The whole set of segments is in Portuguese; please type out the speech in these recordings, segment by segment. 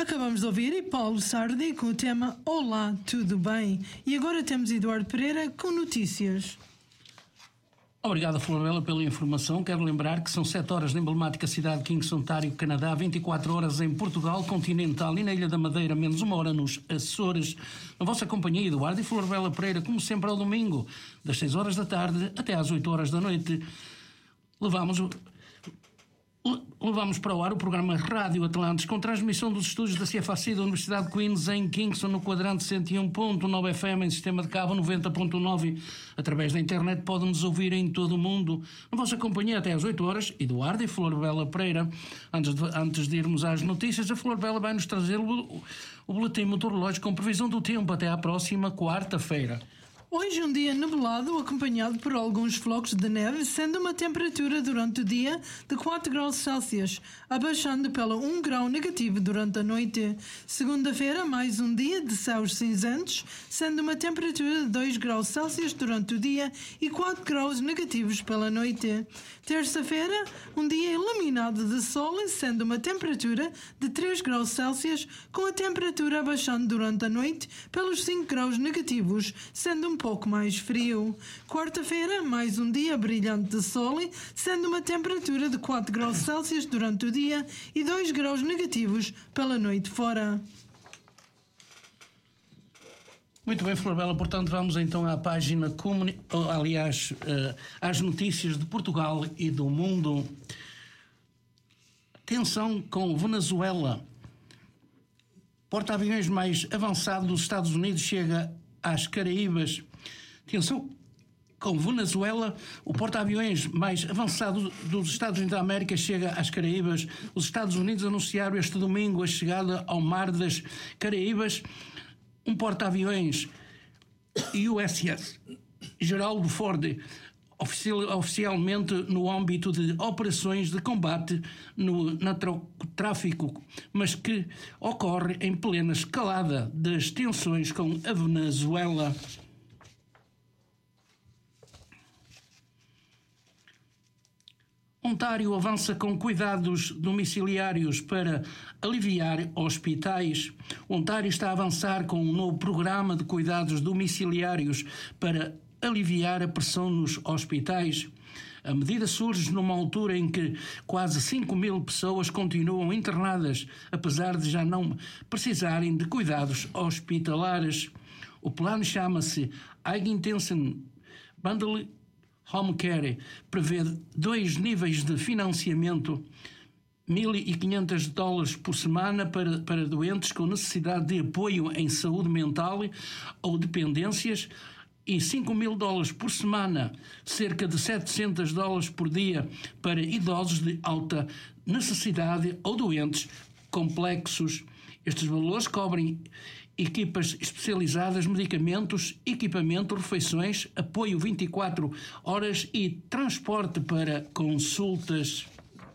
Acabamos de ouvir Paulo Sardi com o tema Olá, tudo bem? E agora temos Eduardo Pereira com notícias. Obrigado, Florela, pela informação. Quero lembrar que são 7 horas na emblemática cidade de Kingston, Ontário, Canadá, 24 horas em Portugal continental e na Ilha da Madeira, menos 1 hora nos Açores. Na vossa companhia, Eduardo e Florela Pereira, como sempre ao domingo, das 6 horas da tarde até às 8 horas da noite. Levamos para o ar o programa Rádio Atlantis, com transmissão dos estúdios da CFAC da Universidade de Queen's em Kingston, no quadrante 101.9 FM, em sistema de cabo 90.9. Através da internet podem-nos ouvir em todo o mundo. Na vossa companhia até às 8 horas, Eduardo e Flor Bela Pereira. Antes de irmos às notícias, a Flor Bela vai-nos trazer o boletim meteorológico com previsão do tempo até à próxima quarta-feira. Hoje um dia nublado, acompanhado por alguns flocos de neve, sendo uma temperatura durante o dia de 4 graus Celsius, abaixando pela 1 grau negativo durante a noite. Segunda-feira, mais um dia de céus cinzentos, sendo uma temperatura de 2 graus Celsius durante o dia e 4 graus negativos pela noite. Terça-feira, um dia iluminado de sol, sendo uma temperatura de 3 graus Celsius, com a temperatura abaixando durante a noite pelos 5 graus negativos, sendo um pouco mais frio. Quarta-feira, mais um dia brilhante de sol, sendo uma temperatura de 4 graus Celsius durante o dia e 2 graus negativos pela noite fora. Muito bem, Florela, portanto vamos então à página, às notícias de Portugal e do mundo. Tensão com Venezuela. Porta-aviões mais avançado dos Estados Unidos chega às Caraíbas. Tensão com Venezuela. O porta-aviões mais avançado dos Estados Unidos da América chega às Caraíbas. Os Estados Unidos anunciaram este domingo a chegada ao Mar das Caraíbas. Um porta-aviões USS Gerald Ford, oficialmente no âmbito de operações de combate no narcotráfico, mas que ocorre em plena escalada das tensões com a Venezuela. Ontário avança com cuidados domiciliários para aliviar hospitais. Ontário está a avançar com um novo programa de cuidados domiciliários para aliviar a pressão nos hospitais. A medida surge numa altura em que quase 5.000 pessoas continuam internadas, apesar de já não precisarem de cuidados hospitalares. O plano chama-se High Intensive Bundle Home Care, prevê 2 níveis de financiamento, $1.500 por semana para doentes com necessidade de apoio em saúde mental ou dependências e $5.000 por semana, cerca de $700 por dia para idosos de alta necessidade ou doentes complexos. Estes valores cobrem equipas especializadas, medicamentos, equipamento, refeições, apoio 24 horas e transporte para consultas.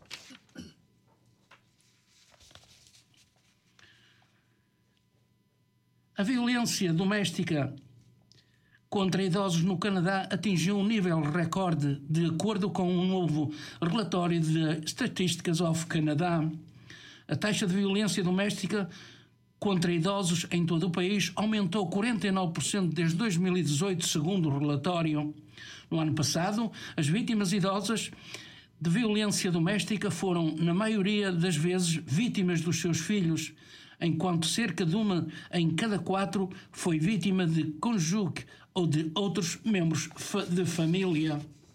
A violência doméstica contra idosos no Canadá atingiu um nível recorde, de acordo com um novo relatório de Statistics of Canada. A taxa de violência doméstica contra idosos em todo o país aumentou 49% desde 2018, segundo o relatório. No ano passado, as vítimas idosas de violência doméstica foram, na maioria das vezes, vítimas dos seus filhos, enquanto cerca de 1 em cada 4 foi vítima de cônjuge ou de outros membros de família.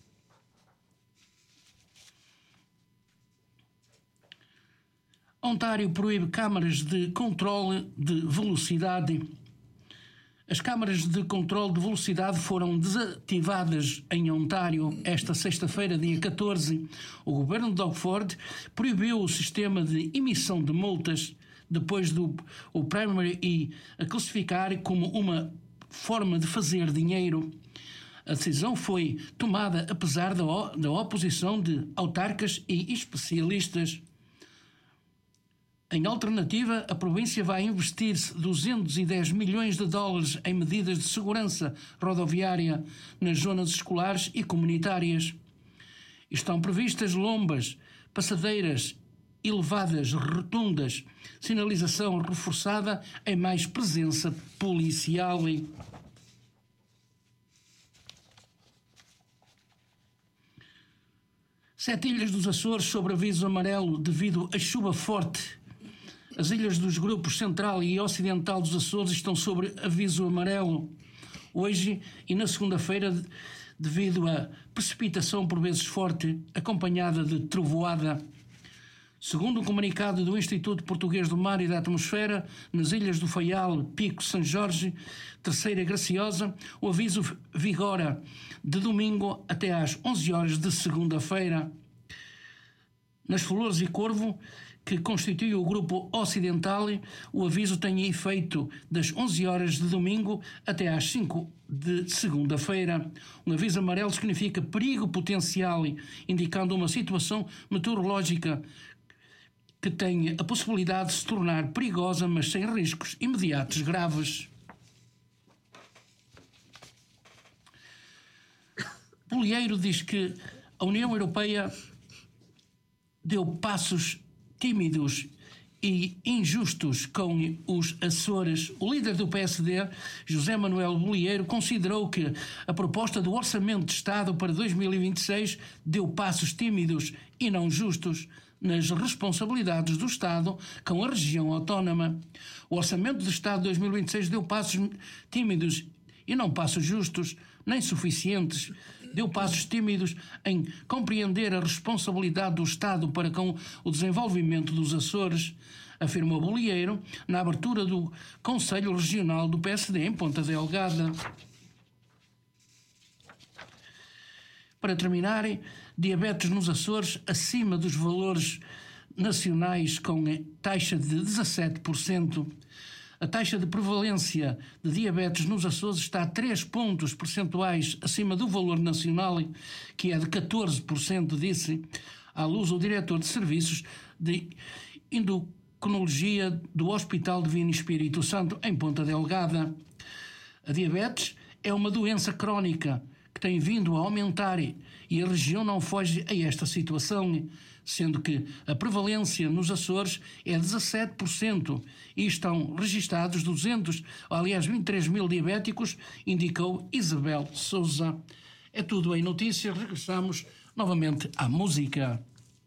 Ontário proíbe câmaras de controle de velocidade. As câmaras de controle de velocidade foram desativadas em Ontário esta sexta-feira, dia 14. O governo de Doug Ford proibiu o sistema de emissão de multas depois do Primary e a classificar como uma forma de fazer dinheiro. A decisão foi tomada apesar da oposição de autarcas e especialistas. Em alternativa, a província vai investir $210 milhões em medidas de segurança rodoviária nas zonas escolares e comunitárias. Estão previstas lombas, passadeiras elevadas rotundas, sinalização reforçada em mais presença policial. Sete ilhas dos Açores sobre aviso amarelo devido à chuva forte. As ilhas dos grupos central e ocidental dos Açores estão sobre aviso amarelo hoje e na segunda-feira devido a precipitação por vezes forte, acompanhada de trovoada. Segundo um comunicado do Instituto Português do Mar e da Atmosfera, nas ilhas do Faial, Pico, São Jorge, Terceira e Graciosa, o aviso vigora de domingo até às 11 horas de segunda-feira. Nas Flores e Corvo, que constitui o grupo ocidental, o aviso tem efeito das 11 horas de domingo até às 5 de segunda-feira. Um aviso amarelo significa perigo potencial, indicando uma situação meteorológica que tem a possibilidade de se tornar perigosa, mas sem riscos imediatos graves. Bolieiro diz que a União Europeia deu passos tímidos e injustos com os Açores. O líder do PSD, José Manuel Bolieiro, considerou que a proposta do Orçamento de Estado para 2026 deu passos tímidos e não justos nas responsabilidades do Estado com a região autónoma. O Orçamento de Estado de 2026 deu passos tímidos e não passos justos, nem suficientes. Deu passos tímidos em compreender a responsabilidade do Estado para com o desenvolvimento dos Açores, afirmou Bolieiro na abertura do Conselho Regional do PSD em Ponta Delgada. Para terminar, diabetes nos Açores acima dos valores nacionais com taxa de 17%. A taxa de prevalência de diabetes nos Açores está a 3 pontos percentuais acima do valor nacional, que é de 14%, disse à luz o diretor de serviços de endocrinologia do Hospital Divino Espírito Santo, em Ponta Delgada. A diabetes é uma doença crónica que tem vindo a aumentar e a região não foge a esta situação, sendo que a prevalência nos Açores é 17% e estão registados 23 mil diabéticos, indicou Isabel Sousa. É tudo em notícias, regressamos novamente à música.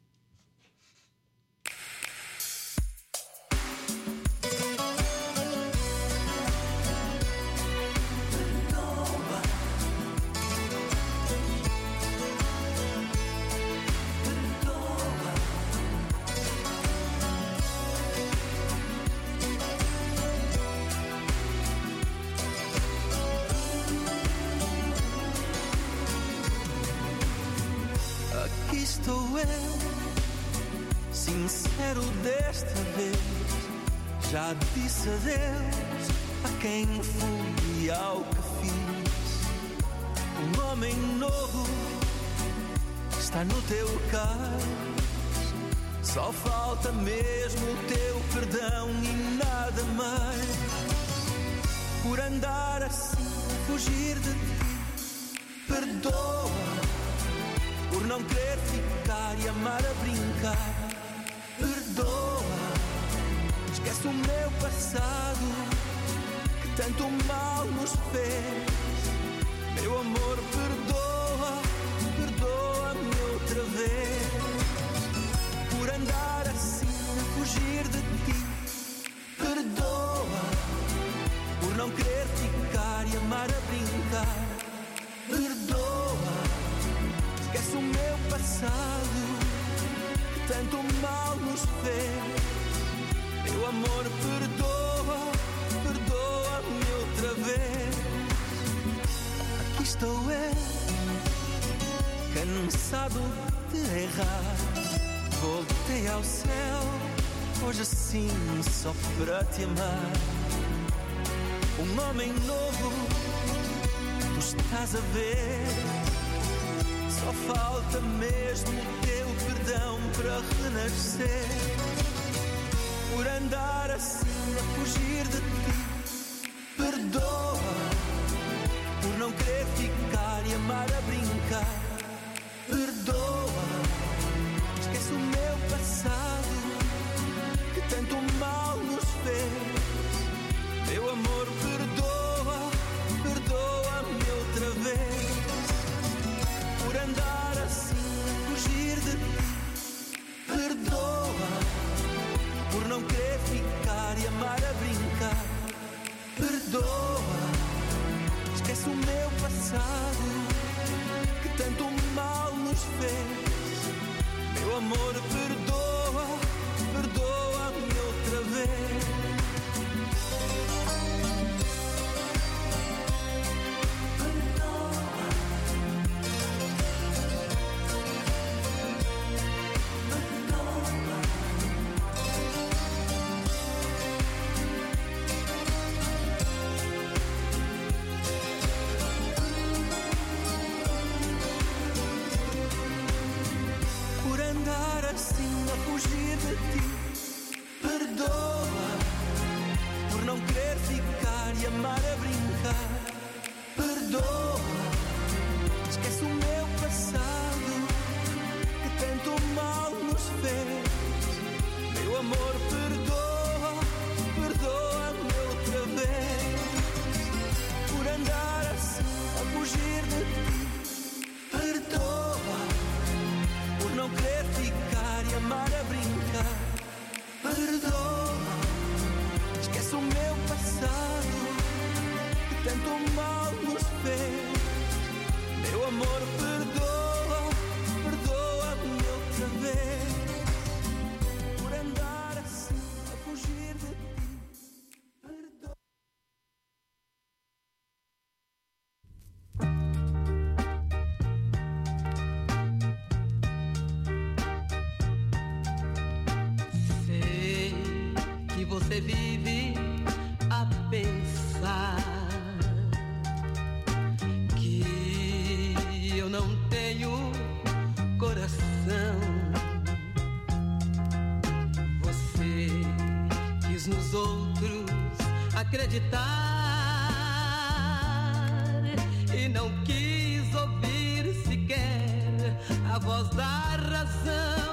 Estou eu, sincero desta vez. Já disse adeus a quem fui e ao que fiz. Um homem novo está no teu cais. Só falta mesmo o teu perdão e nada mais. Por andar assim, fugir de ti, perdoa. Por não querer ficar e amar a brincar, perdoa. Esquece o meu passado, que tanto mal nos fez. Meu amor, perdoa, perdoa-me outra vez. Por andar assim, fugir de ti, perdoa. Por não querer ficar e amar a brincar, perdoa. Esquece o meu passado, que tanto mal nos fez. Meu amor, perdoa, perdoa-me outra vez. Aqui estou eu, cansado de errar. Voltei ao céu, hoje assim só para te amar. Um homem novo, tu estás a ver. Só falta mesmo o teu perdão para renascer. Por andar assim a fugir de ti, perdoa. Por não querer ficar e amar a brincar, perdoa. Esquece o meu passado, passado que tanto mal nos fez. Meu amor, perdoa, perdoa-me outra vez. Fugir de ti, perdoa por não querer ficar e amar a brincar. Perdoa, esquece o meu passado que tanto mal nos fez. Meu amor, perdoa, perdoa-me outra vez por andar assim a fugir de ti. Perdoa por não querer ficar e amar a brincar. Perdoa, esquece o meu passado que tanto mal nos fez. Meu amor, perdoa, perdoa-me outra vez por andar assim a fugir de ti. Perdoa. Você vive a pensar que eu não tenho coração. Você quis nos outros acreditar e não quis ouvir sequer a voz da razão.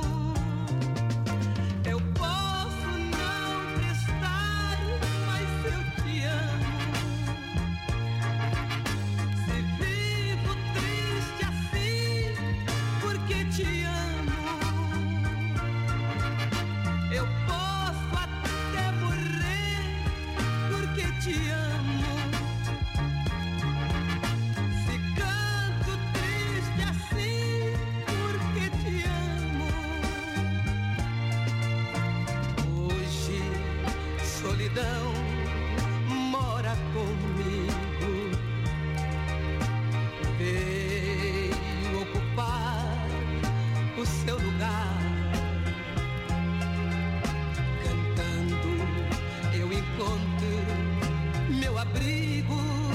Mora comigo, veio ocupar o seu lugar. Cantando eu encontro meu abrigo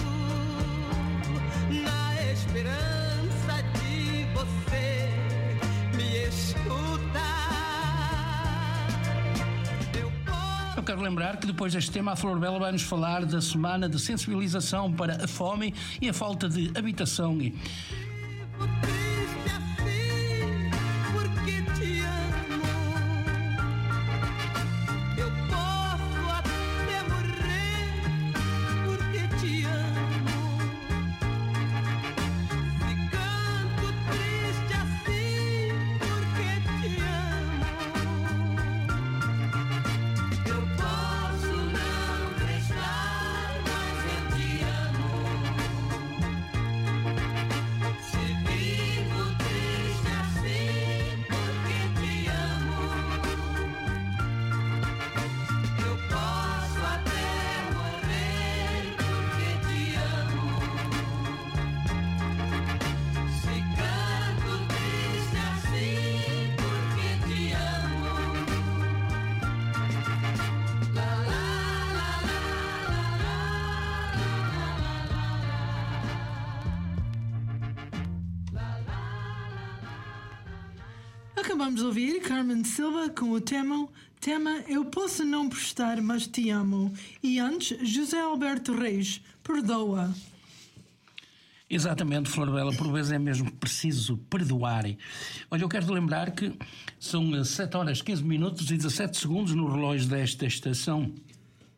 na esperança de você me escutar. Eu quero lembrar que depois deste tema a Flor Bela vai nos falar da semana de sensibilização para a fome e a falta de habitação. Acabamos de ouvir Carmen Silva com o tema Eu Posso Não Prestar, Mas Te Amo. E antes, José Alberto Reis, Perdoa. Exatamente, Flor Bela, por vezes é mesmo preciso perdoar. Olha, eu quero lembrar que são 7 horas, 15 minutos e 17 segundos no relógio desta estação.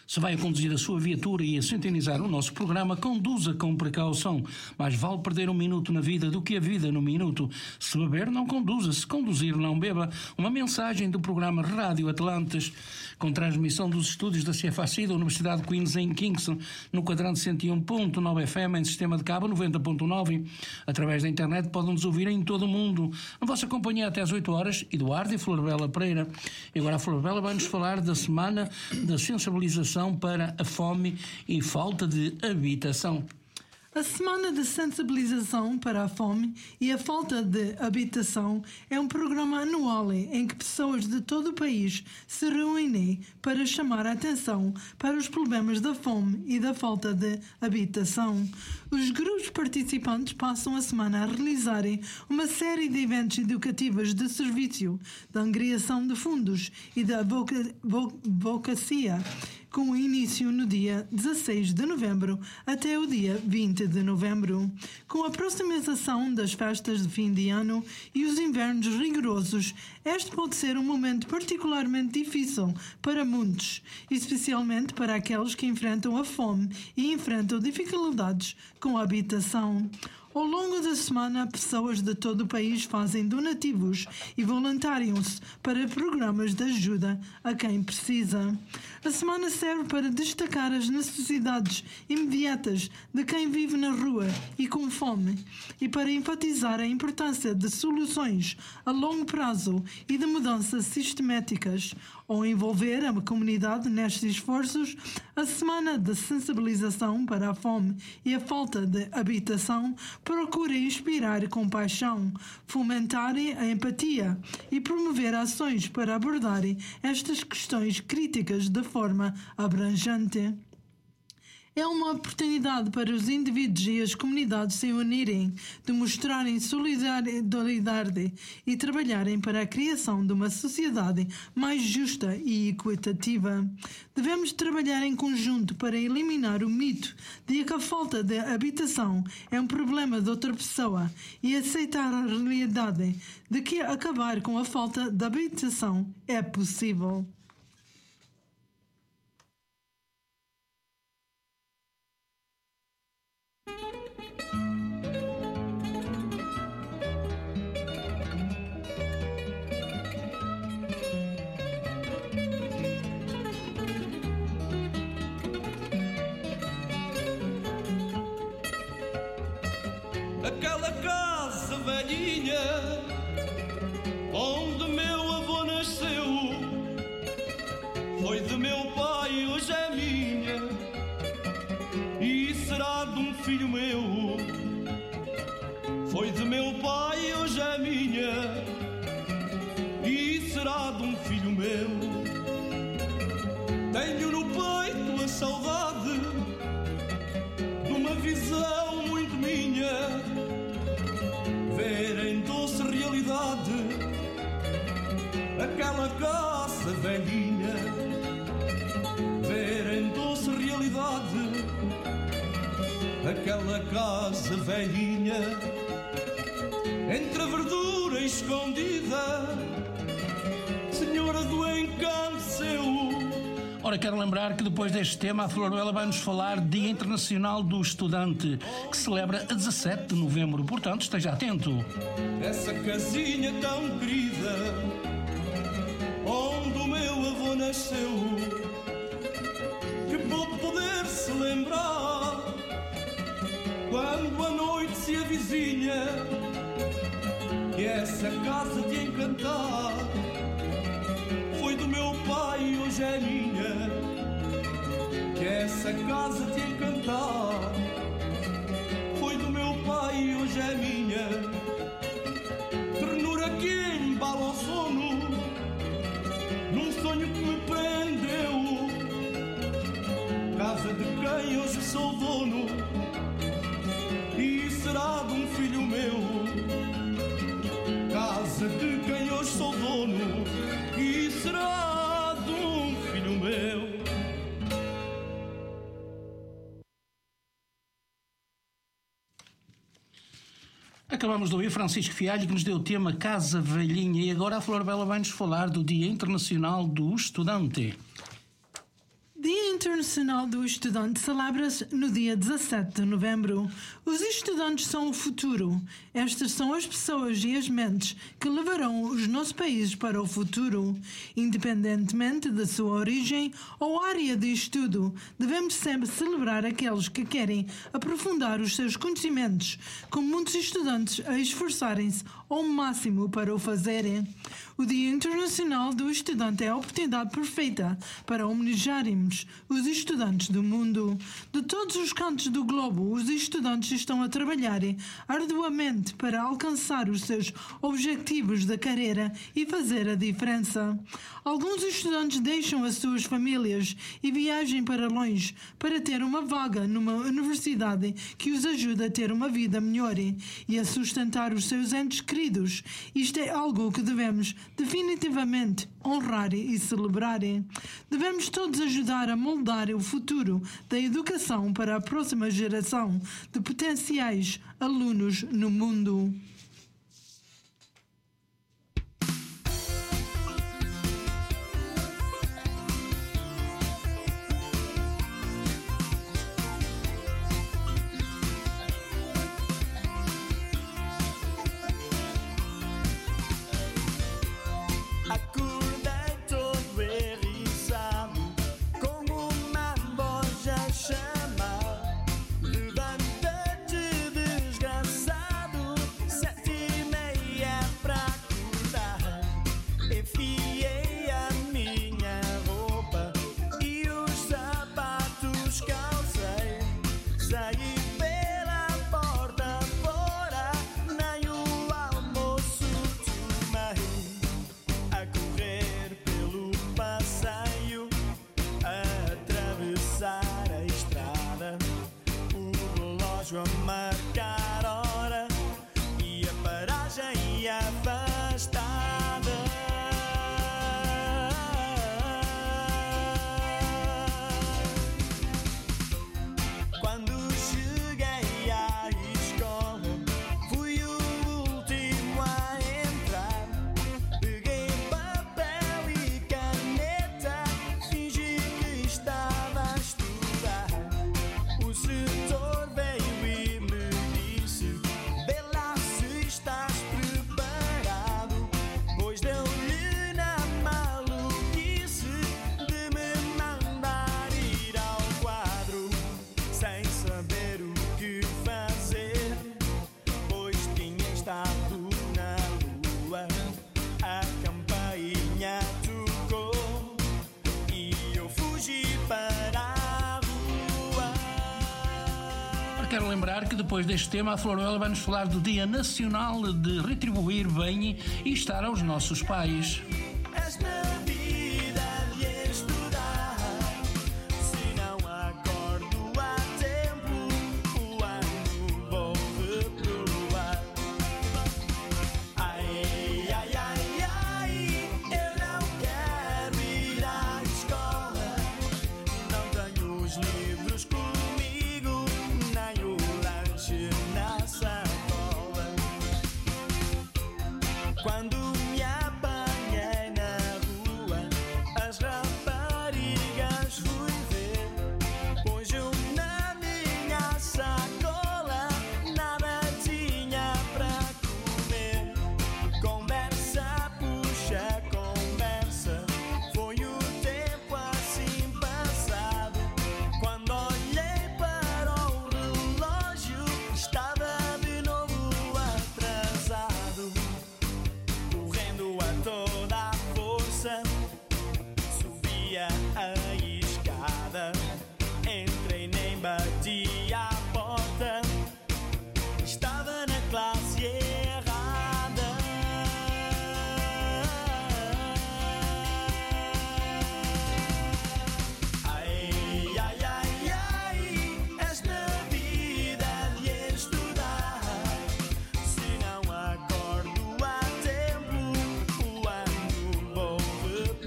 Se vai a conduzir a sua viatura e a sintonizar o nosso programa, conduza com precaução. Mais vale perder um minuto na vida do que a vida no minuto. Se beber, não conduza. Se conduzir, não beba. Uma mensagem do programa Rádio Atlantes, com transmissão dos estúdios da CFAC da Universidade de Queens em Kingston, no quadrante 101.9 FM, em sistema de cabo 90.9. Através da internet podem nos ouvir em todo o mundo. Na vossa companhia até às 8 horas, Eduardo e Florbela Pereira. E agora a Florbela vai-nos falar da semana da sensibilização para a fome e falta de habitação. A Semana de Sensibilização para a Fome e a Falta de Habitação é um programa anual em que pessoas de todo o país se reúnem para chamar a atenção para os problemas da fome e da falta de habitação. Os grupos participantes passam a semana a realizarem uma série de eventos educativos de serviço, de angariação de fundos e da advocacia, com início no dia 16 de novembro até o dia 20 de novembro. Com a aproximação das festas de fim de ano e os invernos rigorosos, este pode ser um momento particularmente difícil para muitos, especialmente para aqueles que enfrentam a fome e enfrentam dificuldades com a habitação. Ao longo da semana, pessoas de todo o país fazem donativos e voluntariam-se para programas de ajuda a quem precisa. A semana serve para destacar as necessidades imediatas de quem vive na rua e com fome e para enfatizar a importância de soluções a longo prazo e de mudanças sistemáticas. Ao envolver a comunidade nestes esforços, a Semana de Sensibilização para a Fome e a Falta de Habitação procura inspirar compaixão, fomentar a empatia e promover ações para abordarem estas questões críticas de forma abrangente. É uma oportunidade para os indivíduos e as comunidades se unirem, demonstrarem solidariedade e trabalharem para a criação de uma sociedade mais justa e equitativa. Devemos trabalhar em conjunto para eliminar o mito de que a falta de habitação é um problema de outra pessoa e aceitar a realidade de que acabar com a falta de habitação é possível. Aquela casa velhinha onde meu avô nasceu foi de meu pai, hoje é minha e será de um filho meu. Foi de meu pai, hoje é minha e será de um filho meu. Tenho no peito a saudade de uma visão muito minha, ver em doce realidade aquela casa velhinha, ver em doce realidade aquela casa velhinha, entre a verdura escondida, senhora do encanto seu. Ora, quero lembrar que depois deste tema a Florbela vai-nos falar do Dia Internacional do Estudante, que celebra a 17 de novembro, portanto esteja atento. Essa casinha tão querida, onde o meu avô nasceu, que vou poder se lembrar, quando a noite se avizinha, que essa casa de encantar foi do meu pai, hoje é minha, que essa casa de encantar foi do meu pai, hoje é minha. Ternura que embala o sono, num sonho que me prendeu, casa de quem hoje sou dono e será de um filho meu. Casa de quem hoje sou dono e será de um filho meu. Acabamos de ouvir Francisco Fialho, que nos deu o tema Casa Velhinha, e agora a Florbela vai-nos falar do Dia Internacional do Estudante. Dia Internacional do Estudante celebra-se no dia 17 de novembro. Os estudantes são o futuro. Estas são as pessoas e as mentes que levarão os nossos países para o futuro. Independentemente da sua origem ou área de estudo, devemos sempre celebrar aqueles que querem aprofundar os seus conhecimentos, com muitos estudantes a esforçarem-se ao máximo para o fazerem. O Dia Internacional do Estudante é a oportunidade perfeita para homenagearmos os estudantes do mundo. De todos os cantos do globo, os estudantes estão a trabalhar arduamente para alcançar os seus objetivos da carreira e fazer a diferença. Alguns estudantes deixam as suas famílias e viajam para longe para ter uma vaga numa universidade que os ajuda a ter uma vida melhor e a sustentar os seus entes queridos. Isto é algo que devemos definitivamente honrar e celebrar. Devemos todos ajudar a moldar o futuro da educação para a próxima geração de potenciais alunos no mundo. A marcar hora e a paragem afastada. Quando cheguei à escola, fui o último a entrar. Peguei papel e caneta, fingi que estava a estudar. O setor veio Quero lembrar que depois deste tema a Floruela vai-nos falar do Dia Nacional de retribuir bem e estar aos nossos pais. Quando me apanhei na rua, as raparigas fui ver, pois eu na minha sacola nada tinha para comer. Conversa puxa conversa, foi o tempo assim passado. Quando olhei para o relógio, estava de novo atrasado. Correndo a toda a força, subia a escada. Entrei, nem bati à porta, estava na classe errada. Ai, ai, ai, ai, esta vida de estudar. Se não acordo a tempo, o ano vou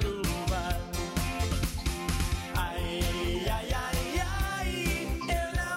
reprovar. Ai, ai, ai, ai, eu não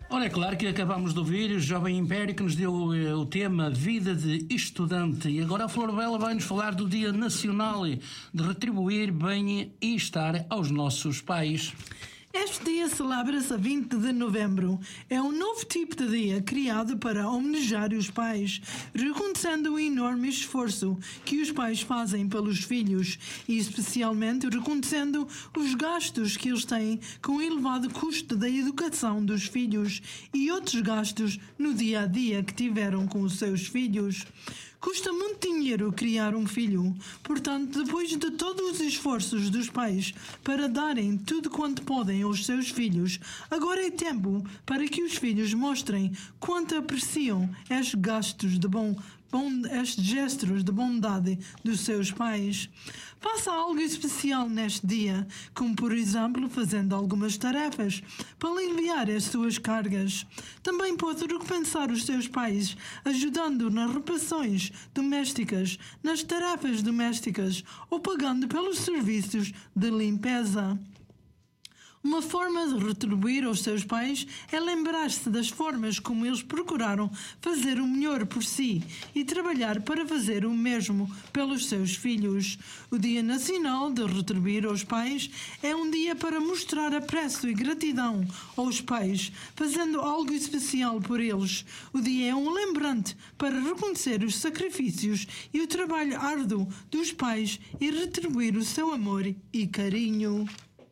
Ora, é claro que acabamos de ouvir o Jovem Império que nos deu o tema Vida de Estudante. E agora a Flor Bela vai-nos falar do Dia Nacional de retribuir bem e estar aos nossos pais. Este dia celebra-se a 20 de novembro. É um novo tipo de dia criado para homenagear os pais, reconhecendo o enorme esforço que os pais fazem pelos filhos e especialmente reconhecendo os gastos que eles têm com o elevado custo da educação dos filhos e outros gastos no dia a dia que tiveram com os seus filhos. Custa muito dinheiro criar um filho, portanto, depois de todos os esforços dos pais para darem tudo quanto podem aos seus filhos, agora é tempo para que os filhos mostrem quanto apreciam estes gastos de estes gestos de bondade dos seus pais. Faça algo especial neste dia, como por exemplo fazendo algumas tarefas para aliviar as suas cargas. Também pode recompensar os seus pais ajudando nas reparações domésticas, nas tarefas domésticas ou pagando pelos serviços de limpeza. Uma forma de retribuir aos seus pais é lembrar-se das formas como eles procuraram fazer o melhor por si e trabalhar para fazer o mesmo pelos seus filhos. O Dia Nacional de Retribuir aos Pais é um dia para mostrar apreço e gratidão aos pais, fazendo algo especial por eles. O dia é um lembrante para reconhecer os sacrifícios e o trabalho árduo dos pais e retribuir o seu amor e carinho.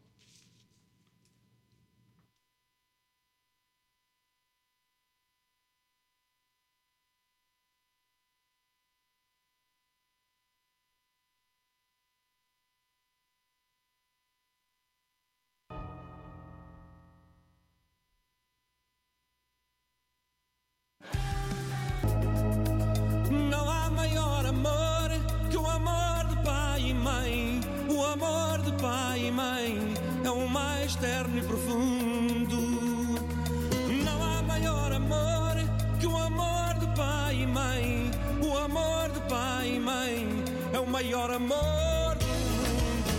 Não há maior amor que o amor de pai e mãe. O amor de pai e mãe é o mais terno e profundo. Não há maior amor que o amor de pai e mãe. O amor de pai e mãe é o maior amor do mundo.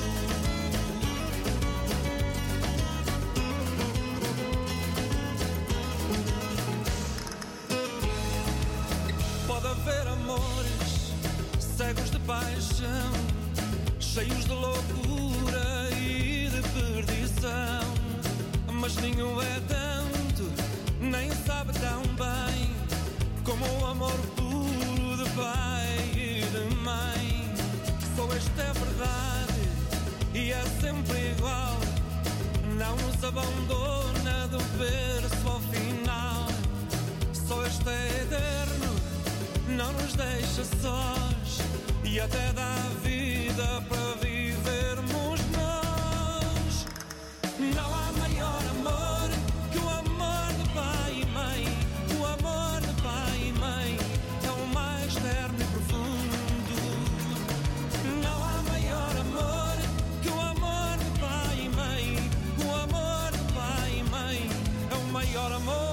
Pode haver amores cegos de paixão, cheios de loucura e de perdição, mas nenhum é tanto, nem sabe tão bem como o amor puro de pai e de mãe. Só esta é verdade e é sempre igual, não nos abandona do berço ao final. Só este é eterno, não nos deixa sós e até dá vida para vivermos nós. Não há maior amor que o amor de pai e mãe. O amor de pai e mãe é o mais terno e profundo. Não há maior amor que o amor de pai e mãe. O amor de pai e mãe é o maior amor.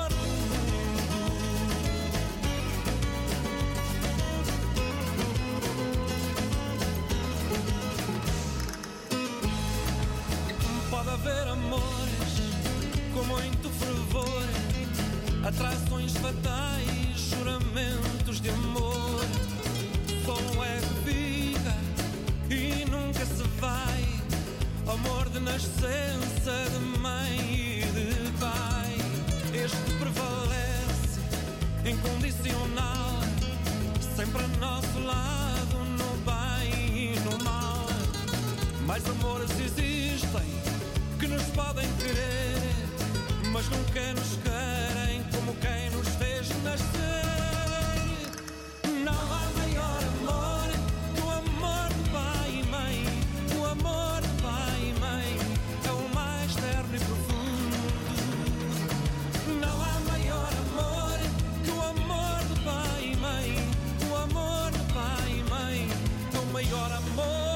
Pode haver amores com muito fervor, atrações fatais, juramentos de amor. Só um é que fica e nunca se vai, amor de nascença de mãe e de pai. Este prevalece, incondicional, sempre a nosso lado, no bem e no mal. Mais amores existem que nos podem querer, mas nunca nos querem como quem nos fez nascer. Não há maior amor que o amor de pai e mãe. O amor de pai e mãe é o mais terno e profundo. Não há maior amor que o amor de pai e mãe. O amor de pai e mãe é o maior amor.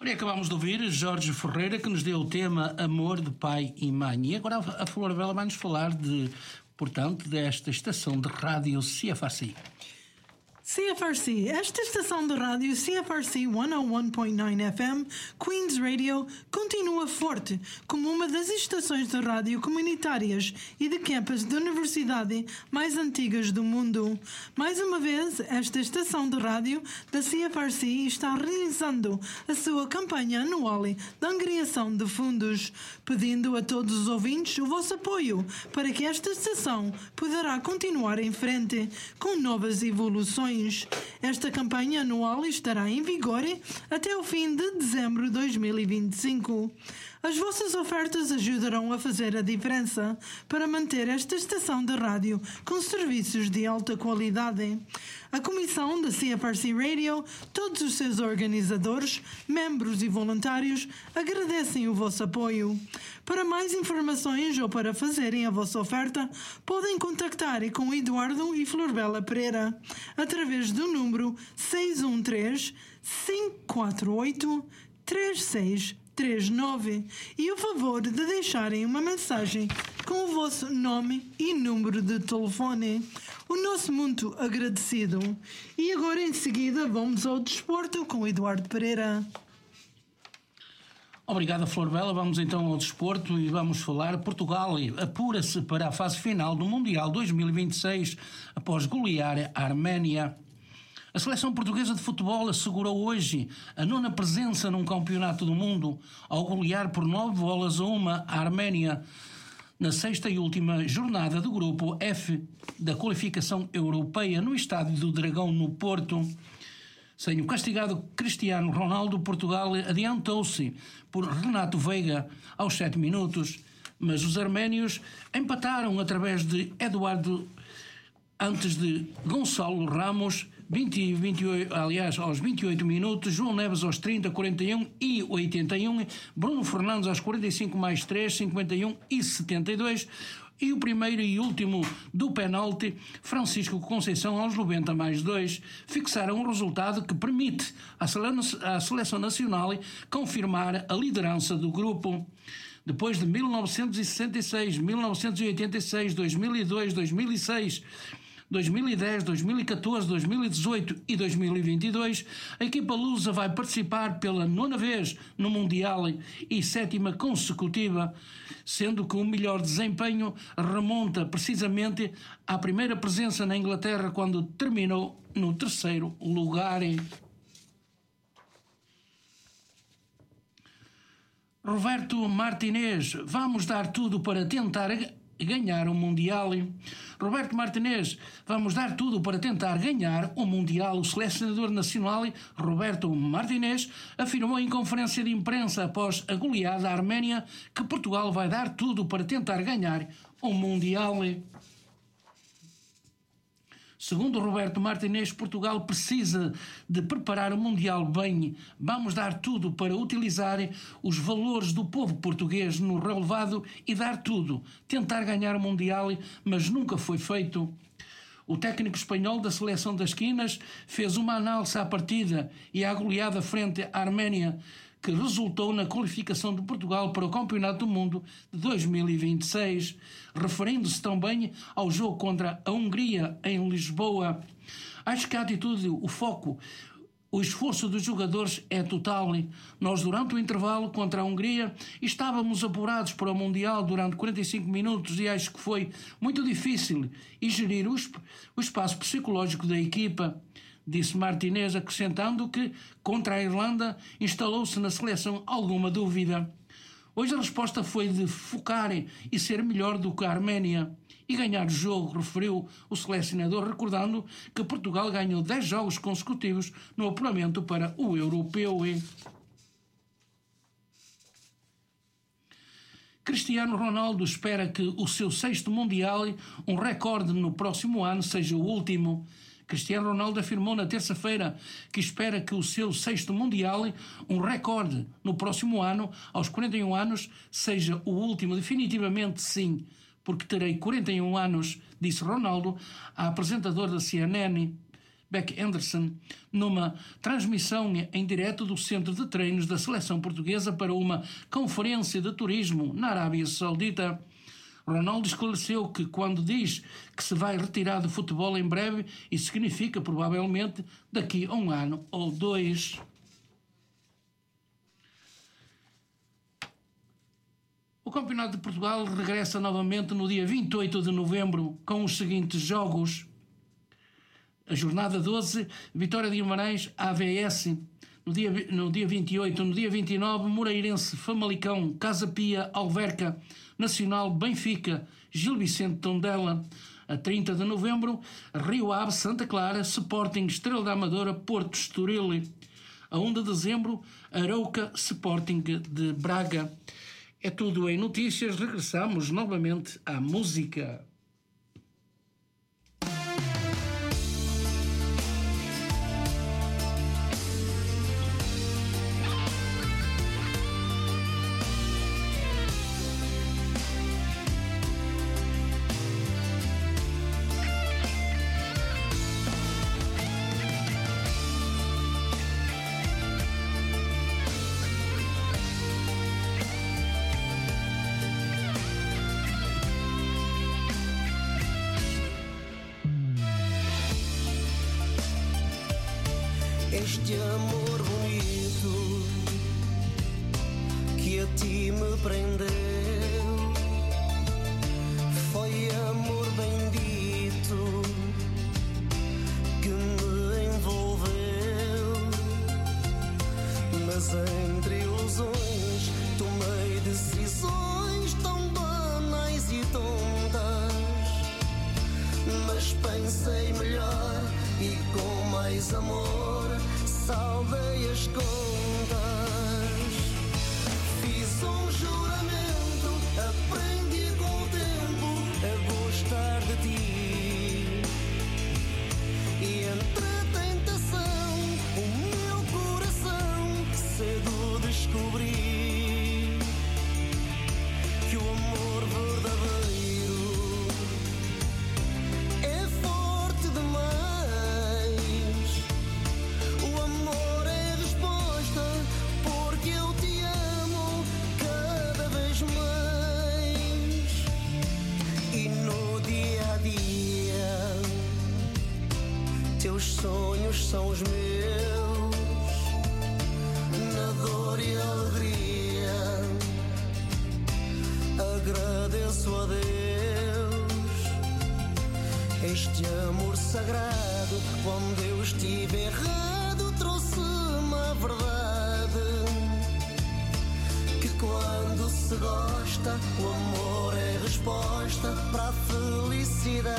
Olha, acabamos de ouvir Jorge Ferreira, que nos deu o tema Amor de Pai e Mãe. E agora a Flor Bela vai-nos falar portanto, desta estação de rádio CFRC. CFRC, esta estação de rádio CFRC 101.9 FM, Queen's Radio, continua forte como uma das estações de rádio comunitárias e de campus de universidade mais antigas do mundo. Mais uma vez, esta estação de rádio da CFRC está realizando a sua campanha anual de angariação de fundos, pedindo a todos os ouvintes o vosso apoio para que esta estação poderá continuar em frente com novas evoluções. Esta campanha anual estará em vigor até o fim de dezembro de 2025. As vossas ofertas ajudarão a fazer a diferença para manter esta estação de rádio com serviços de alta qualidade. A comissão da CFRC Radio, todos os seus organizadores, membros e voluntários agradecem o vosso apoio. Para mais informações ou para fazerem a vossa oferta, podem contactar com o Eduardo e Flor Bela Pereira através do número 613-548-3639 e o favor de deixarem uma mensagem com o vosso nome e número de telefone. O nosso muito agradecido. E agora em seguida vamos ao desporto com o Eduardo Pereira. Obrigado, Flor Bela. Vamos então ao desporto e vamos falar. Portugal apura-se para a fase final do Mundial 2026 após golear a Arménia. A seleção portuguesa de futebol assegurou hoje a 9ª presença num campeonato do mundo ao golear por 9-1 a Arménia na 6ª e última jornada do grupo F da qualificação europeia no estádio do Dragão, no Porto. Sem o castigado Cristiano Ronaldo, Portugal adiantou-se por Renato Veiga aos 7 minutos, mas os arménios empataram através de Eduardo antes de Gonçalo Ramos, aos 28 minutos, João Neves aos 30, 41 e 81, Bruno Fernandes aos 45 mais 3, 51 e 72, e o primeiro e último do penalti, Francisco Conceição aos 90 mais 2, fixaram um resultado que permite à seleção nacional confirmar a liderança do grupo. Depois de 1966, 1986, 2002, 2006... 2010, 2014, 2018 e 2022, a equipa lusa vai participar pela 9ª vez no Mundial e 7ª consecutiva, sendo que o melhor desempenho remonta precisamente à primeira presença na Inglaterra, quando terminou no 3º lugar. Roberto Martinez, vamos dar tudo para tentar ganhar o Mundial. Roberto Martinez, vamos dar tudo para tentar ganhar o Mundial. O selecionador nacional, Roberto Martinez, afirmou em conferência de imprensa após a goleada à Arménia que Portugal vai dar tudo para tentar ganhar o Mundial. Segundo Roberto Martinez, Portugal precisa de preparar o Mundial bem. Vamos dar tudo para utilizar os valores do povo português no relevado e dar tudo. Tentar ganhar o Mundial, mas nunca foi feito. O técnico espanhol da seleção das Quinas fez uma análise à partida e à goleada frente à Arménia, que resultou na qualificação de Portugal para o Campeonato do Mundo de 2026, referindo-se também ao jogo contra a Hungria em Lisboa. Acho que a atitude, o foco, o esforço dos jogadores é total. Nós, durante o intervalo contra a Hungria, estávamos apurados para o Mundial durante 45 minutos e acho que foi muito difícil gerir o espaço psicológico da equipa, disse Martinez, acrescentando que, contra a Irlanda, instalou-se na seleção alguma dúvida. Hoje a resposta foi de focar e ser melhor do que a Arménia e ganhar o jogo, referiu o selecionador, recordando que Portugal ganhou 10 jogos consecutivos no apuramento para o Europeu. Cristiano Ronaldo espera que o seu 6º Mundial, um recorde no próximo ano, seja o último. Cristiano Ronaldo afirmou na terça-feira que espera que o seu 6º Mundial, um recorde no próximo ano, aos 41 anos, seja o último. Definitivamente sim, porque terei 41 anos, disse Ronaldo à apresentadora da CNN, Beck Anderson, numa transmissão em direto do centro de treinos da seleção portuguesa para uma conferência de turismo na Arábia Saudita. Ronaldo esclareceu que quando diz que se vai retirar do futebol em breve, isso significa provavelmente daqui a 1 ano ou 2. O Campeonato de Portugal regressa novamente no dia 28 de novembro com os seguintes jogos. A jornada 12, Vitória de Guimarães, AVS. No dia 28, no dia 29, Moreirense, Famalicão, Casa Pia, Alverca, Nacional, Benfica, Gil Vicente, Tondela. A 30 de novembro, Rio Ave, Santa Clara, Sporting, Estrela da Amadora, Porto, Estoril. A 1 de dezembro, Arouca, Sporting de Braga. É tudo em notícias, regressamos novamente à música. Este amor bonito que a ti me prendeu foi amor bendito que me envolveu, mas entre ilusões tomei decisões tão banais e tontas, mas pensei melhor e com mais amor saldei as contas. Fiz um juramento, aprendi com o tempo a gostar de ti, e entre a tentação o meu coração cedo descobri que o amor verdadeiro é forte demais. O amor é resposta, porque eu te amo cada vez mais. E no dia a dia, teus sonhos são os meus, na dor e alegria, agradeço a Deus. Este amor sagrado, quando eu estive errado, trouxe-me a verdade, que quando se gosta, o amor é resposta para a felicidade.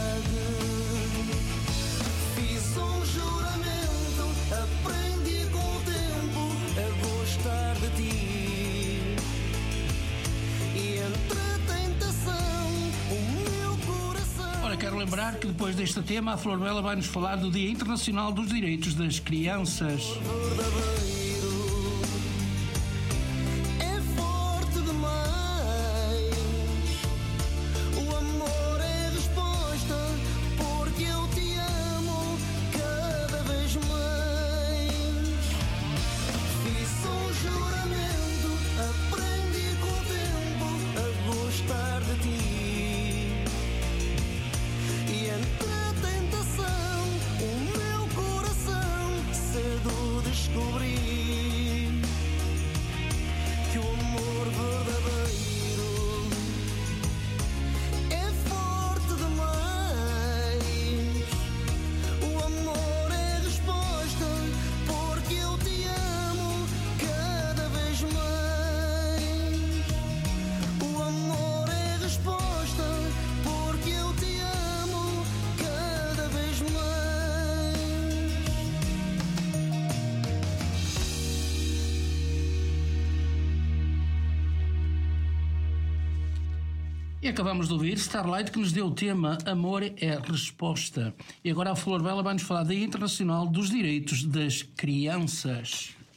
Fiz um juramento, aprendi com o tempo a gostar de ti, e entre a tentação o meu coração. Ora, quero lembrar que depois deste tema a Flor Bela vai nos falar do Dia Internacional dos Direitos das Crianças. Verdadeiro é forte demais. O amor é resposta, porque eu te amo cada vez mais. Fiz um juramento, aprendi com o tempo a gostar de ti, e entre a tentação o meu coração cedo descobri que o amor verdadeiro é forte demais. O amor é resposta, porque eu te amo cada vez mais. O amor é resposta, porque eu te amo cada vez mais. E acabamos de ouvir Starlight, que nos deu o tema Amor é Resposta. E agora a Flor Bela vai nos falar da Internacional dos Direitos das Crianças.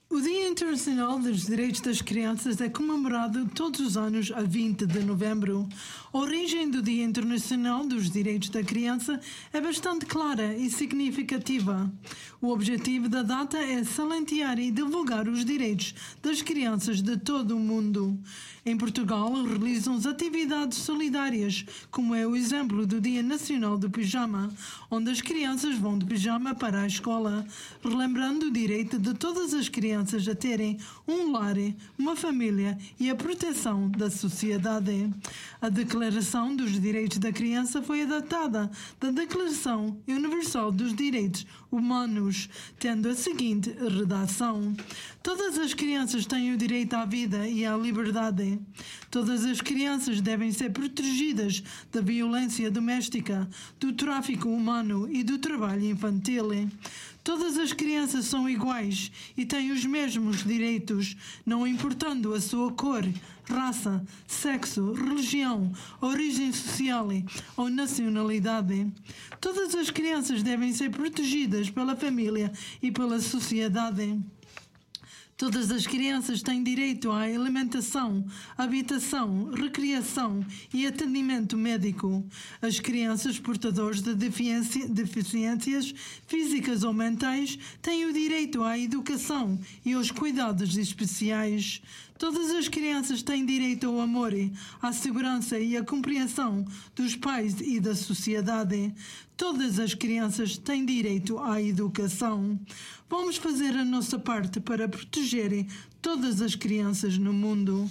O Dia Internacional dos Direitos das Crianças é comemorado todos os anos a 20 de novembro. A origem do Dia Internacional dos Direitos da Criança é bastante clara e significativa. O objetivo da data é salientar e divulgar os direitos das crianças de todo o mundo. Em Portugal, realizam-se atividades solidárias, como é o exemplo do Dia Nacional do Pijama, onde as crianças vão de pijama para a escola, relembrando o direito de todas as crianças a terem um lar, uma família e a proteção da sociedade. A Declaração dos Direitos da Criança foi adaptada da Declaração Universal dos Direitos Humanos, tendo a seguinte redação: todas as crianças têm o direito à vida e à liberdade. Todas as crianças devem ser protegidas da violência doméstica, do tráfico humano e do trabalho infantil. Todas as crianças são iguais e têm os mesmos direitos, não importando a sua cor, raça, sexo, religião, origem social ou nacionalidade. Todas as crianças devem ser protegidas pela família e pela sociedade. Todas as crianças têm direito à alimentação, habitação, recreação e atendimento médico. As crianças portadoras de deficiências físicas ou mentais têm o direito à educação e aos cuidados especiais. Todas as crianças têm direito ao amor, à segurança e à compreensão dos pais e da sociedade. Todas as crianças têm direito à educação. Vamos fazer a nossa parte para proteger todas as crianças no mundo.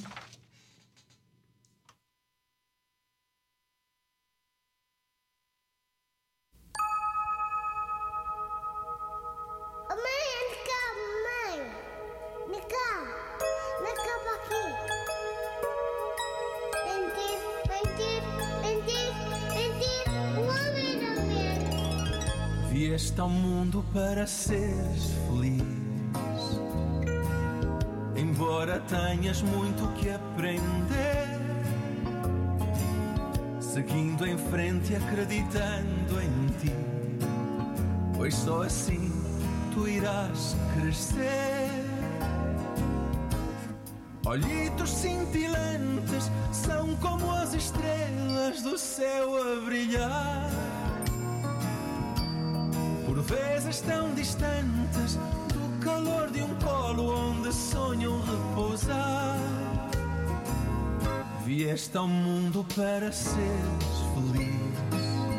Vieste ao mundo para seres feliz, embora tenhas muito que aprender, seguindo em frente e acreditando em ti, pois só assim tu irás crescer. Olhitos cintilantes são como as estrelas do céu a brilhar, por vezes tão distantes do calor de um colo onde sonham repousar. Vieste ao mundo para seres feliz,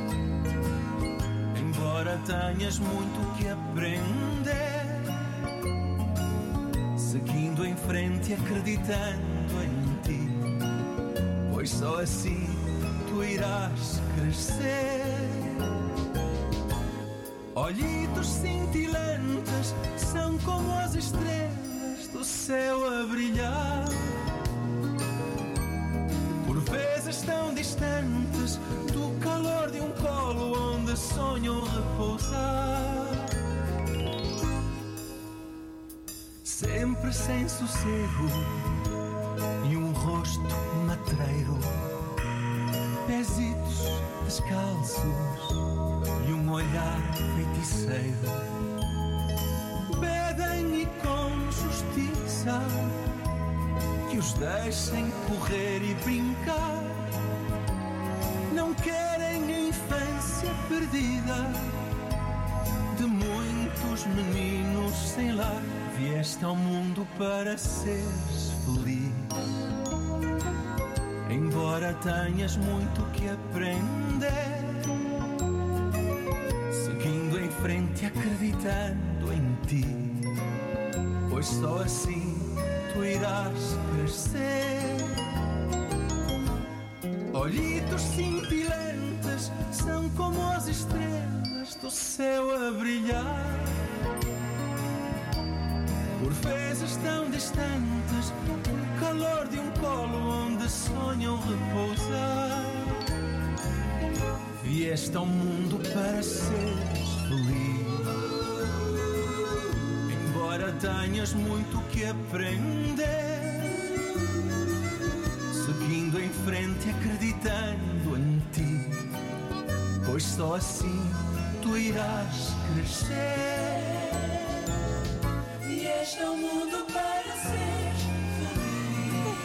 embora tenhas muito que aprender, seguindo em frente e acreditando em ti, pois só assim tu irás crescer. Olhitos cintilantes são como as estrelas do céu a brilhar, por vezes tão distantes do calor de um colo onde sonham repousar. Sempre sem sossego e um rosto matreiro, pezitos descalços e um olhar feiticeiro, pedem e com justiça que os deixem correr e brincar. Não querem a infância perdida de muitos meninos sem lar. Vieste ao mundo para seres feliz, embora tenhas muito que aprender, seguindo em frente e acreditando em ti, pois só assim tu irás crescer. Olhitos cintilantes são como as estrelas do céu a brilhar, por vezes tão distantes do calor de um colo onde sonham repousar. Vieste ao mundo para seres feliz, embora tenhas muito que aprender, seguindo em frente e acreditando em ti, pois só assim tu irás crescer. Vieste ao mundo para ser feliz.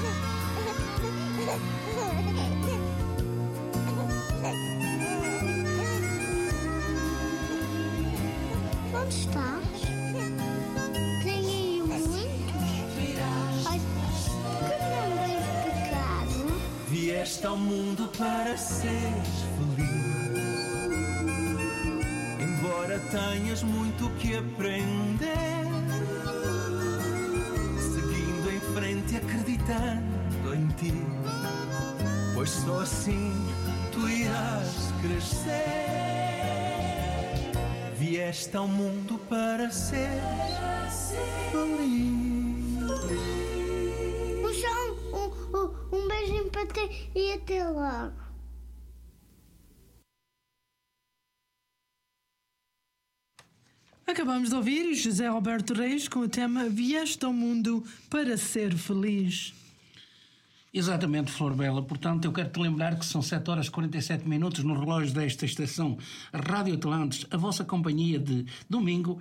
Onde estás? Tem aí muitos. Ai, que não vejo pecado. Vieste ao mundo para ser feliz. Embora tenhas muito que aprender, seguindo em frente, acreditando em ti, pois só assim tu irás crescer. Vieste ao mundo para ser feliz. Um beijinho para ti e até logo. Acabamos de ouvir José Roberto Reis com o tema Vieste ao mundo para ser feliz. Exatamente, Flor Bela. Portanto, eu quero te lembrar que são 7 horas e 47 minutos no relógio desta estação Rádio Atlantes, a vossa companhia de domingo.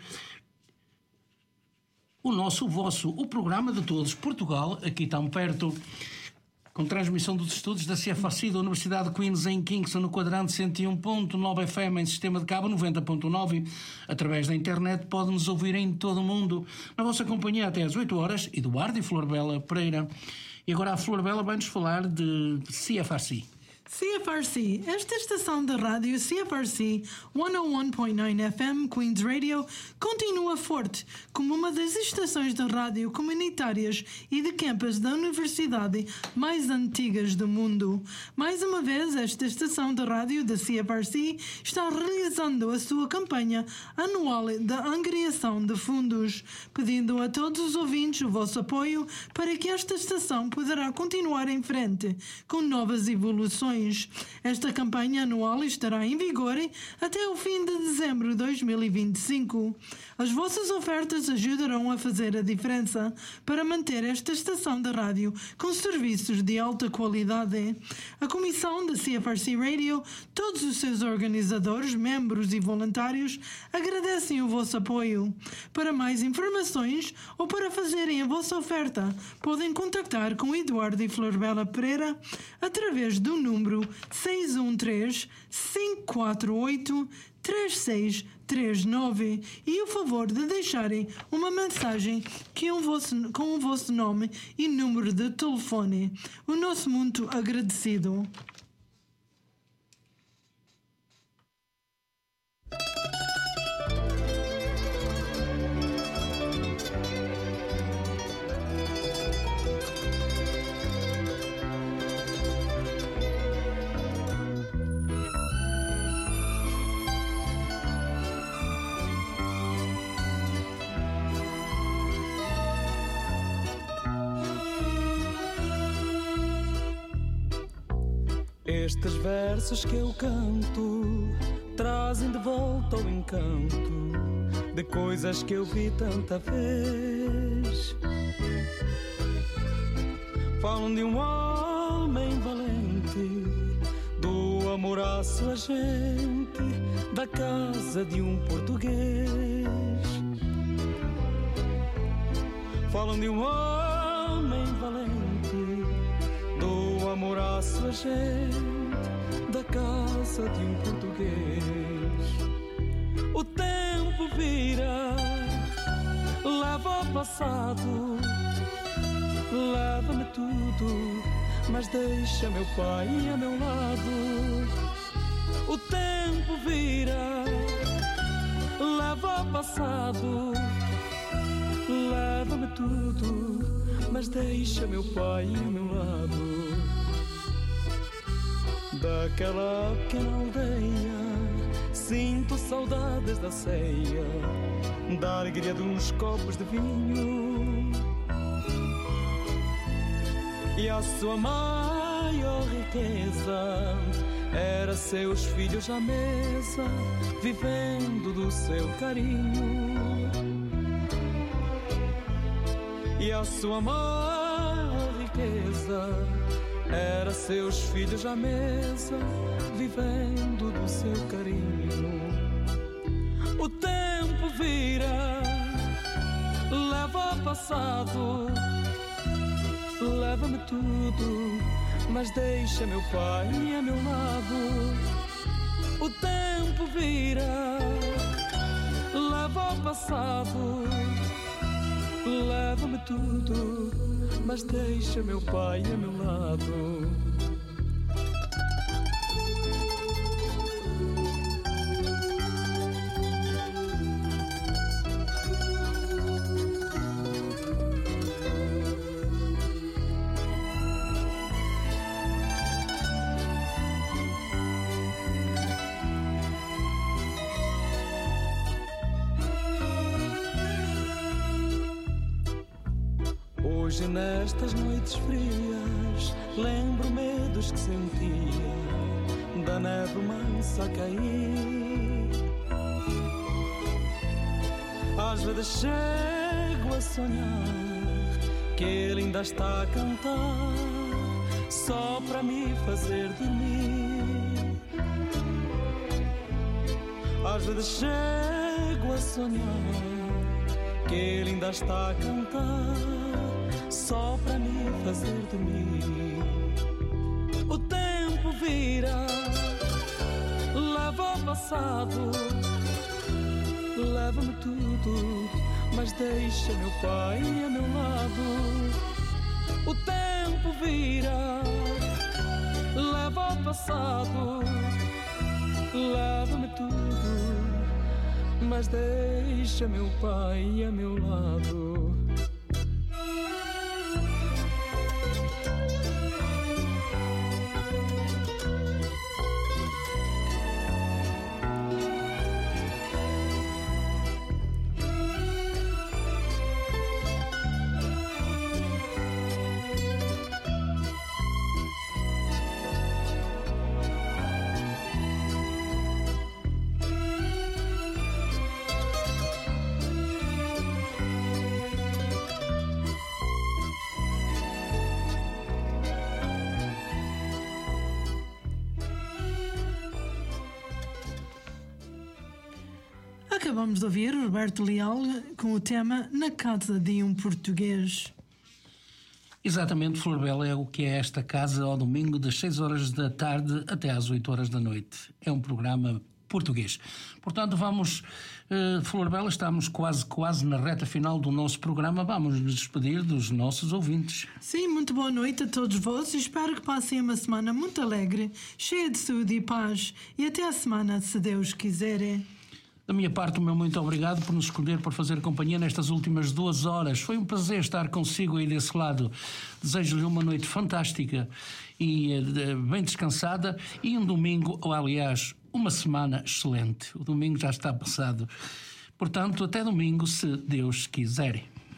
O vosso, o programa de todos, Portugal, aqui tão perto, com transmissão dos estudos da CFAC da Universidade de Queens em Kingston, no quadrante 101.9 FM em sistema de cabo 90.9. Através da internet pode-nos ouvir em todo o mundo. Na vossa companhia até às 8 horas, Eduardo e Flor Bela Pereira. E agora a Flor Bela vai-nos falar de CFRC. CFRC, esta estação de rádio CFRC 101.9 FM Queens Radio continua forte como uma das estações de rádio comunitárias e de campus da universidade mais antigas do mundo. Mais uma vez, esta estação de rádio da CFRC está realizando a sua campanha anual de angariação de fundos, pedindo a todos os ouvintes o vosso apoio para que esta estação poderá continuar em frente com novas evoluções. Esta campanha anual estará em vigor até o fim de dezembro de 2025. As vossas ofertas ajudarão a fazer a diferença para manter esta estação de rádio com serviços de alta qualidade. A comissão da CFRC Radio, todos os seus organizadores, membros e voluntários agradecem o vosso apoio. Para mais informações ou para fazerem a vossa oferta, podem contactar com Eduardo e Flor Bela Pereira através do número 613-548-3639 e o favor de deixarem uma mensagem com o vosso nome e número de telefone. O nosso muito agradecido. Estes versos que eu canto trazem de volta o encanto de coisas que eu vi tanta vez. Falam de um homem valente, do amor à sua gente, da casa de um português. Falam de um homem valente, do amor à sua gente, da casa de um português. O tempo vira, leva o passado, leva-me tudo, mas deixa meu pai a meu lado. O tempo vira, leva o passado, leva-me tudo, mas deixa meu pai a meu lado. Daquela pequena aldeia sinto saudades da ceia, da alegria de uns copos de vinho, e a sua maior riqueza era seus filhos à mesa, vivendo do seu carinho. E a sua maior riqueza era seus filhos à mesa, vivendo do seu carinho. O tempo vira, leva ao passado, leva-me tudo, mas deixa meu pai a meu lado. O tempo vira, leva ao passado, leva-me tudo, mas deixa meu pai a meu lado. Hoje nestas noites frias lembro medos que sentia da neve mansa a cair. Às vezes chego a sonhar que ele ainda está a cantar só para me fazer dormir. Às vezes chego a sonhar que ele ainda está a cantar só para me fazer dormir. O tempo vira, leva ao passado, leva-me tudo, mas deixa meu pai a meu lado. O tempo vira, leva ao passado, leva-me tudo, mas deixa meu pai a meu lado. Acabamos de ouvir Roberto Leal com o tema Na Casa de um Português. Exatamente, Flor Bela, é o que é esta casa ao domingo das 6 horas da tarde até às 8 horas da noite. É um programa português. Portanto, vamos, Flor Bela, estamos quase na reta final do nosso programa. Vamos nos despedir dos nossos ouvintes. Sim, muito boa noite a todos vocês. Espero que passem uma semana muito alegre, cheia de saúde e paz. E até a semana, se Deus quiser. Da minha parte, o meu muito obrigado por nos escolher, por fazer companhia nestas últimas 2 horas. Foi um prazer estar consigo aí desse lado. Desejo-lhe uma noite fantástica e bem descansada e um domingo, ou aliás, uma semana excelente. O domingo já está passado. Portanto, até domingo, se Deus quiser.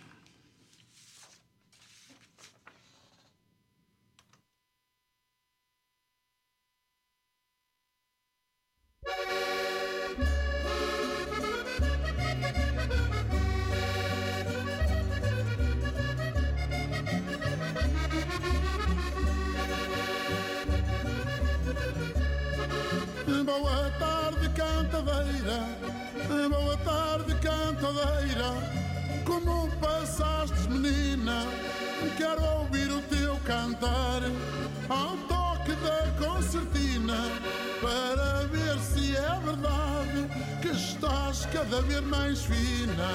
Boa tarde, cantadeira. Boa tarde, cantadeira. Como passastes, menina? Quero ouvir o teu cantar ao toque da concertina, para ver se é verdade que estás cada vez mais fina.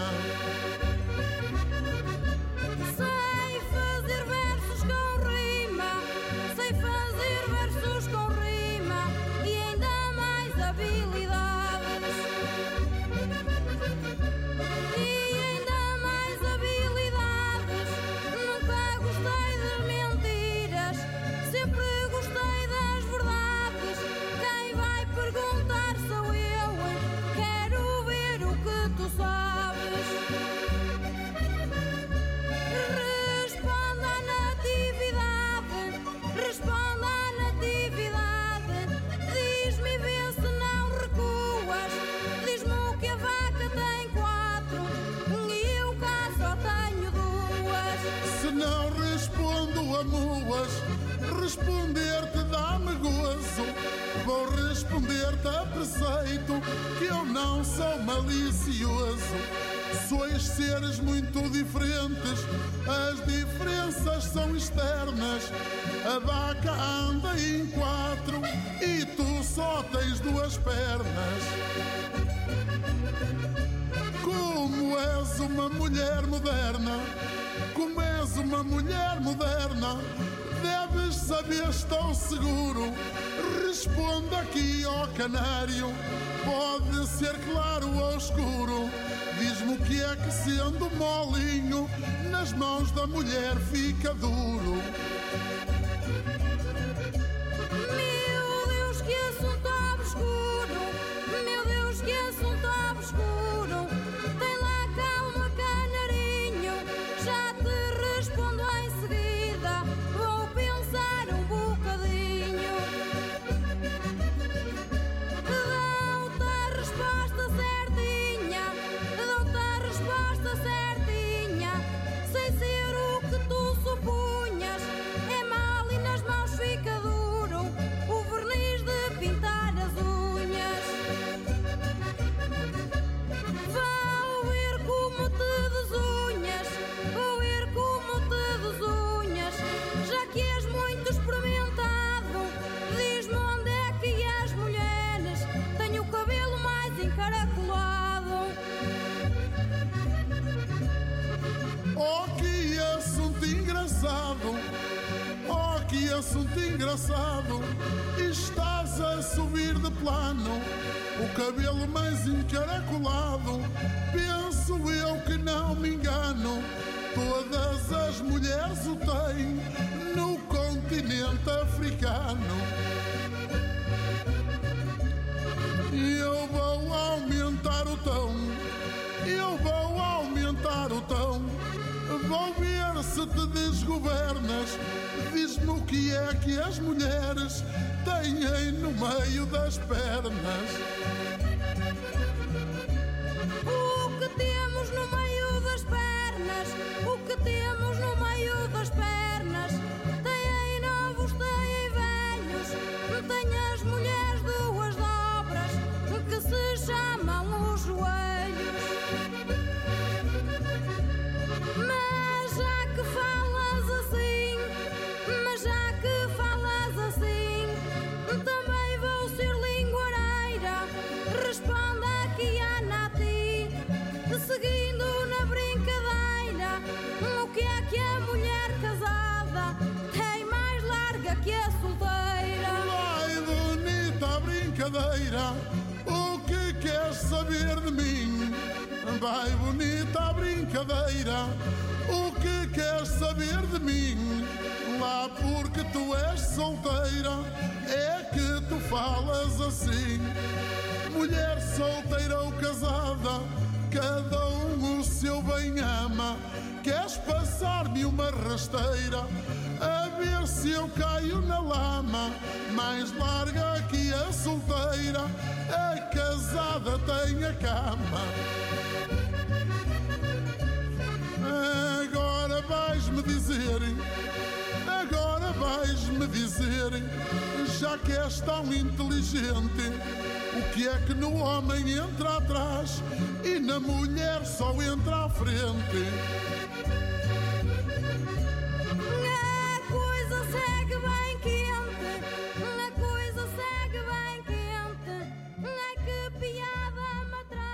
Sei fazer versos com rima, sei fazer versos com rima e ainda mais habilidades. E ainda mais habilidades. Nunca gostei de mentiras, sempre gostei das verdades. Quem vai perguntar sou eu, quero ver o que tu sabes. Responda à natividade, responda à natividade. Diz-me e vê se não recuas. Diz-me o que a vaca tem 4 e eu cá só tenho 2. Se não respondo a muas, responder-te dá-me gozo. Vou responder-te a preceito, que eu não sou malicioso. Sois seres muito diferentes, as diferenças são externas. A vaca anda em 4 e tu só tens 2 pernas. Como és uma mulher moderna, como és uma mulher moderna, deves saber, estou seguro. Responda aqui ao canário, pode ser claro ou escuro. Diz-me o que é que, sendo molinho, nas mãos da mulher fica duro. Meu Deus, que assunto obscuro! Meu Deus, que assunto obscuro! Tem lá calma, canarinho, já te respondo em seguida. Vou pensar um bocadinho. Dou-te a resposta certinha, dou-te a resposta certinha. Sem ser o que tu supunhas, é mal e nas mãos fica duro o verniz de pintar as unhas. Vou ver como te desunhas, vou ver como te desunhas. Já que és muito experimentado, diz-me onde é que as mulheres têm o cabelo mais encaracolado. Oh, que assunto engraçado! Oh, que assunto engraçado! Estás a subir de plano, o cabelo mais encaracolado. Penso eu que não me engano, todas as mulheres o têm no continente africano. Eu vou aumentar o tom, eu vou aumentar o tom. Vou ver se te desgovernas. Diz-me o que é que as mulheres têm no meio das pernas. O que temos no meio das pernas, o que temos no meio das pernas. Têm novos, têm velhos, têm as mulheres 2 dobras que se chamam os joelhos. Mas já que falas assim, mas já que falas assim, também vou ser linguareira. Responda aqui a Nati, seguindo na brincadeira. O que é que a mulher casada tem mais larga que a solteira? Ai, bonita brincadeira, o que queres saber de mim? Vai, bonita brincadeira, o que queres saber de mim? Lá porque tu és solteira é que tu falas assim. Mulher solteira ou casada, cada um o seu bem ama. Queres passar-me uma rasteira a ver se eu caio na lama? Mais larga que a solteira, a casada tem a cama. Agora vais-me dizer, agora vais-me dizer, já que és tão inteligente, o que é que no homem entra atrás e na mulher só entra à frente?